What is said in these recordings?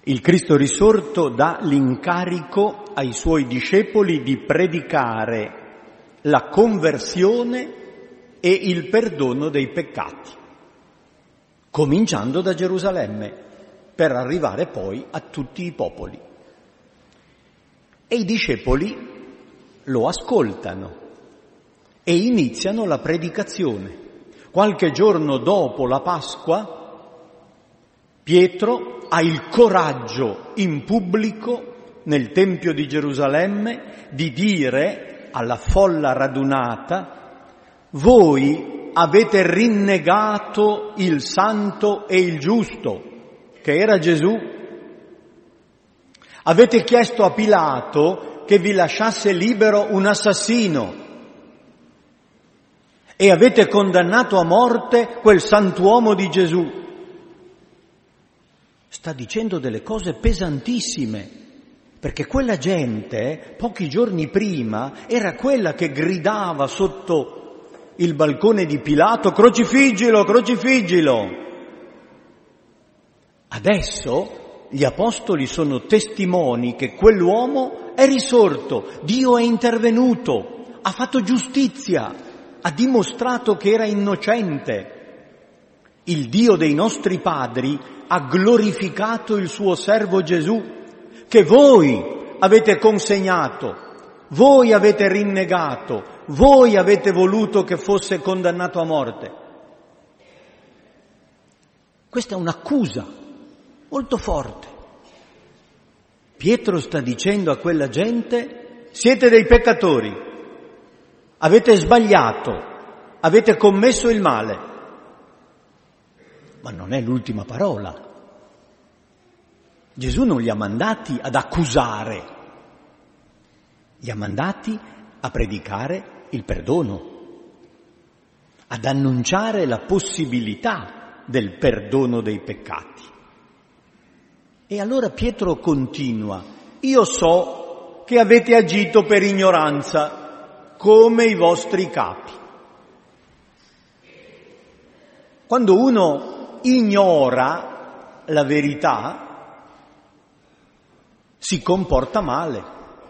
Il Cristo risorto dà l'incarico ai suoi discepoli di predicare la conversione e il perdono dei peccati, cominciando da Gerusalemme, per arrivare poi a tutti i popoli. E i discepoli lo ascoltano e iniziano la predicazione. Qualche giorno dopo la Pasqua, Pietro ha il coraggio in pubblico, nel Tempio di Gerusalemme, di dire alla folla radunata: voi avete rinnegato il santo e il giusto, che era Gesù. Avete chiesto a Pilato che vi lasciasse libero un assassino e avete condannato a morte quel santuomo di Gesù. Sta dicendo delle cose pesantissime, perché quella gente, pochi giorni prima, era quella che gridava sotto il balcone di Pilato: crocifiggilo, crocifiggilo! Adesso gli apostoli sono testimoni che quell'uomo è risorto, Dio è intervenuto, ha fatto giustizia, ha dimostrato che era innocente. Il Dio dei nostri padri ha glorificato il suo servo Gesù, che voi avete consegnato, voi avete rinnegato, voi avete voluto che fosse condannato a morte. Questa è un'accusa molto forte. Pietro sta dicendo a quella gente: siete dei peccatori, avete sbagliato, avete commesso il male. Ma non è l'ultima parola. Gesù non li ha mandati ad accusare, li ha mandati a predicare il perdono, ad annunciare la possibilità del perdono dei peccati. E allora Pietro continua: io so che avete agito per ignoranza, come i vostri capi. Quando uno ignora la verità, si comporta male.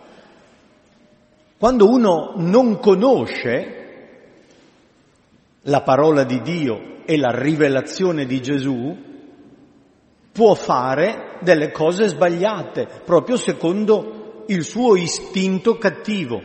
Quando uno non conosce la parola di Dio e la rivelazione di Gesù, può fare delle cose sbagliate, proprio secondo il suo istinto cattivo.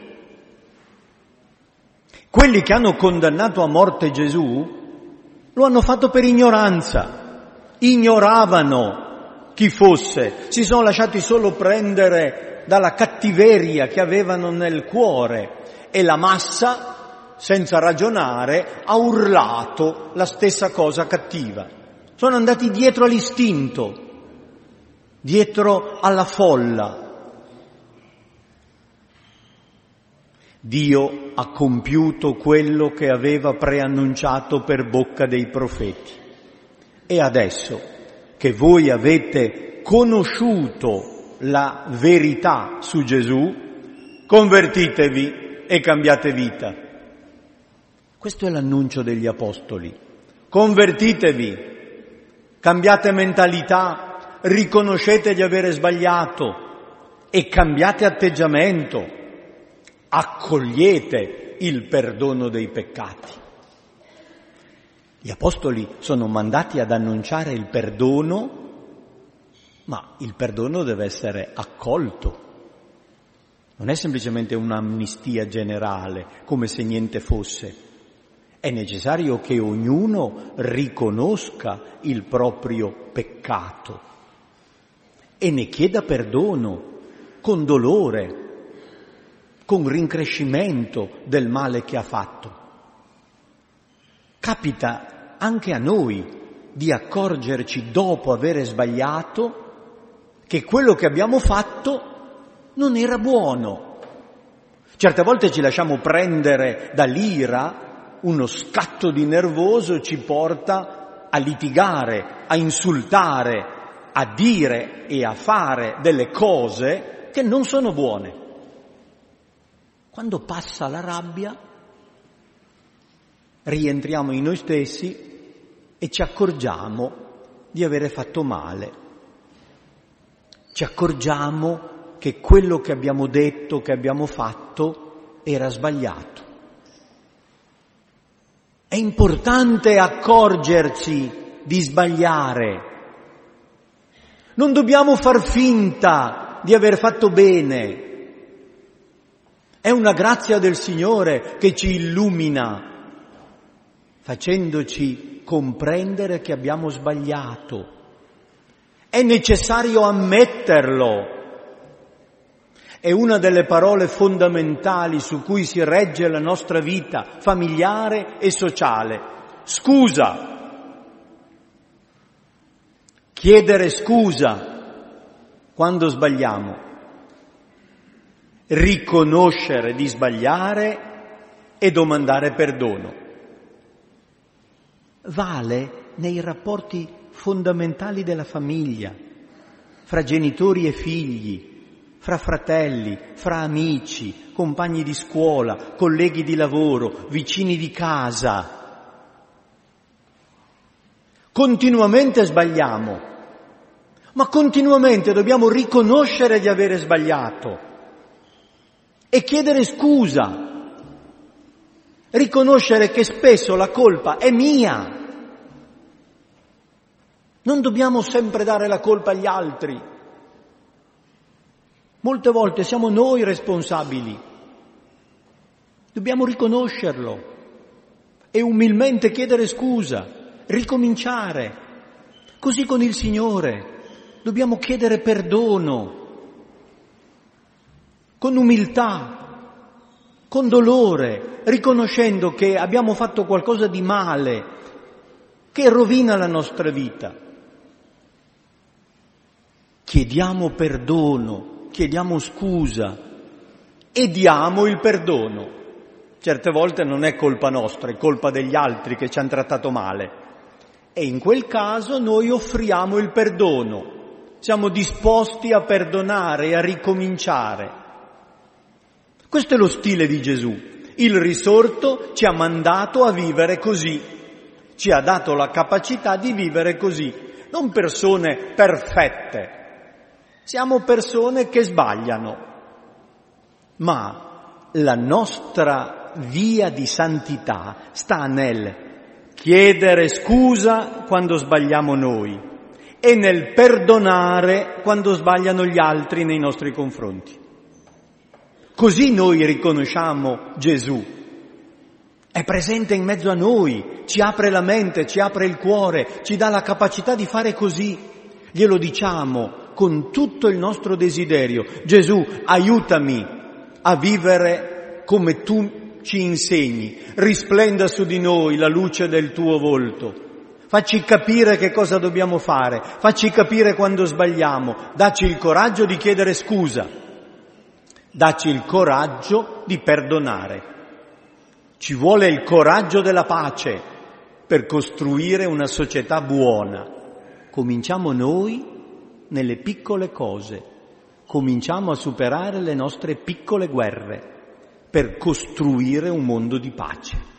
Quelli che hanno condannato a morte Gesù lo hanno fatto per ignoranza, ignoravano chi fosse, si sono lasciati solo prendere dalla cattiveria che avevano nel cuore e la massa, senza ragionare, ha urlato la stessa cosa cattiva. Sono andati dietro all'istinto, dietro alla folla. Dio ha compiuto quello che aveva preannunciato per bocca dei profeti. E adesso che voi avete conosciuto la verità su Gesù, convertitevi e cambiate vita. Questo è l'annuncio degli apostoli. Convertitevi, cambiate mentalità, riconoscete di avere sbagliato e cambiate atteggiamento. Accogliete il perdono dei peccati. Gli apostoli sono mandati ad annunciare il perdono, ma il perdono deve essere accolto. Non è semplicemente un'amnistia generale, come se niente fosse. È necessario che ognuno riconosca il proprio peccato e ne chieda perdono con dolore, con rincrescimento del male che ha fatto. Capita anche a noi di accorgerci, dopo avere sbagliato, che quello che abbiamo fatto non era buono. Certe volte ci lasciamo prendere dall'ira, uno scatto di nervoso ci porta a litigare, a insultare, a dire e a fare delle cose che non sono buone. Quando passa la rabbia, rientriamo in noi stessi e ci accorgiamo di avere fatto male. ci accorgiamo che quello che abbiamo detto, che abbiamo fatto, era sbagliato. È importante accorgerci di sbagliare. Non dobbiamo far finta di aver fatto bene. È una grazia del Signore che ci illumina, facendoci comprendere che abbiamo sbagliato. È necessario ammetterlo. È una delle parole fondamentali su cui si regge la nostra vita familiare e sociale. Scusa. Chiedere scusa quando sbagliamo. Riconoscere di sbagliare e domandare perdono. Vale nei rapporti fondamentali della famiglia, fra genitori e figli, fra fratelli, fra amici, compagni di scuola, colleghi di lavoro, vicini di casa. Continuamente sbagliamo, ma continuamente dobbiamo riconoscere di avere sbagliato e chiedere scusa, riconoscere che spesso la colpa è mia. Non dobbiamo sempre dare la colpa agli altri. Molte volte siamo noi responsabili. Dobbiamo riconoscerlo e umilmente chiedere scusa, ricominciare. Così con il Signore dobbiamo chiedere perdono, con umiltà, con dolore, riconoscendo che abbiamo fatto qualcosa di male, che rovina la nostra vita. Chiediamo perdono, chiediamo scusa e diamo il perdono. Certe volte non è colpa nostra, è colpa degli altri che ci hanno trattato male. E in quel caso noi offriamo il perdono, siamo disposti a perdonare e a ricominciare. Questo è lo stile di Gesù. Il risorto ci ha mandato a vivere così, ci ha dato la capacità di vivere così, non persone perfette. Siamo persone che sbagliano, ma la nostra via di santità sta nel chiedere scusa quando sbagliamo noi e nel perdonare quando sbagliano gli altri nei nostri confronti. Così noi riconosciamo Gesù. È presente in mezzo a noi, ci apre la mente, ci apre il cuore, ci dà la capacità di fare così. Glielo diciamo con tutto il nostro desiderio. Gesù, aiutami a vivere come tu ci insegni. Risplenda su di noi la luce del tuo volto. Facci capire che cosa dobbiamo fare. Facci capire quando sbagliamo. Dacci il coraggio di chiedere scusa. Dacci il coraggio di perdonare. Ci vuole il coraggio della pace per costruire una società buona. Cominciamo noi nelle piccole cose. Cominciamo a superare le nostre piccole guerre per costruire un mondo di pace.